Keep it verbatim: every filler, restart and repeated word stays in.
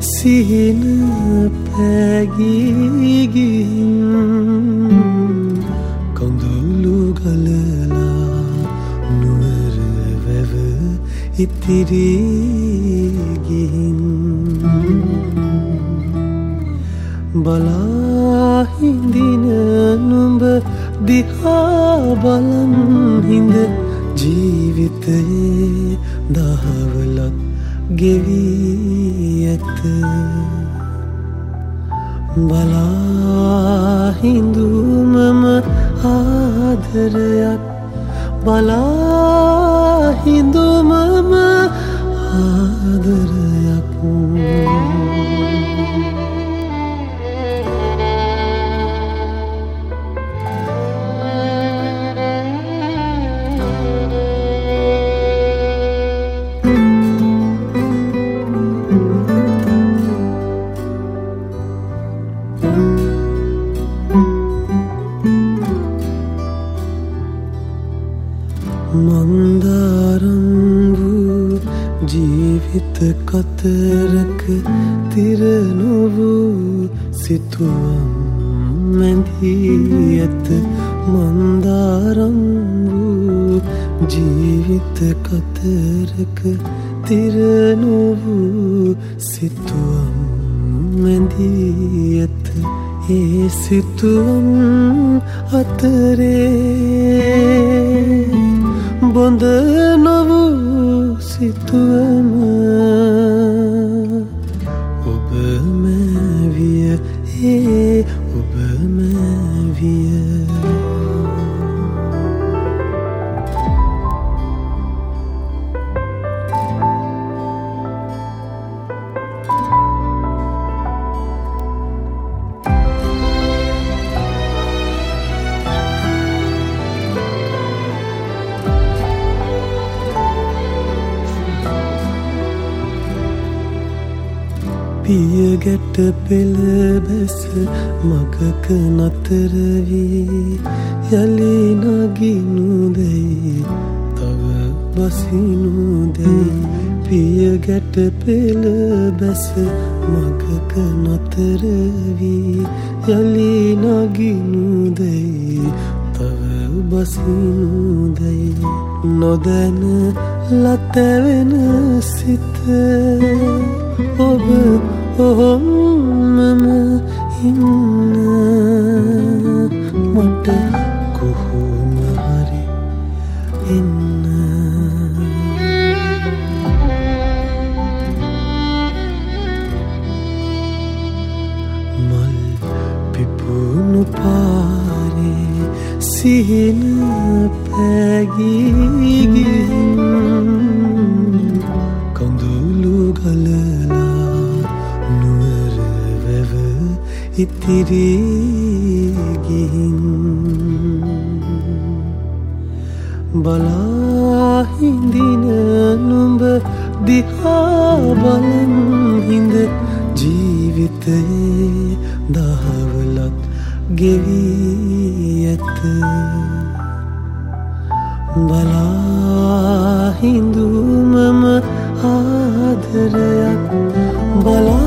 සිහින පැගී ගිහින් කඳුළු ගලලා නුවර වැව ඉතිරි ගිහින් බලා හිඳින නුඹ දිහා බලන් හිඳ ජීවිතයේ දහවලක් ගෙවී ඇත බලා හිඳුමම ආදරයක් බලා හිඳුමම ආදරයක් මන්දාරම් වූ ජීවිත කතරක තිර නොවූ සිතුවම් මැඳී ඇත මන්දාරම් වූ ජීවිත කතරක තිර නොවූ සිතුවම් මැඳී ඇත ඒ සිතුවම් අතරේ බොඳ නොවූ සිතුවම ඔබ මැවිය ඒ ඔබ මැවිය පිය ගැට පෙළ බැස මගක නතර වී යලි නගිනුදැයි තව බසිනුදැයි පිය ගැට පෙළ බැස මගක නතර වී යලි නගිනුදැයි තව බසිනුදැයි නොදැන ලතැවෙන සිත ඔබ ඔහොමම ඉන්න මට කොහොම හරි එන්න මල් පිපුණු පාරේ සිහින පැගී ගිහින් කඳුළු ගලලා නුවර වැව ඉතිරි ගිහින් බලා හිඳින නුඹ දිහා බලන් හිඳ ජීවිතයේ දහවලක් ගෙවී ඇත බලා හිඳුමම ආදරයක් බලා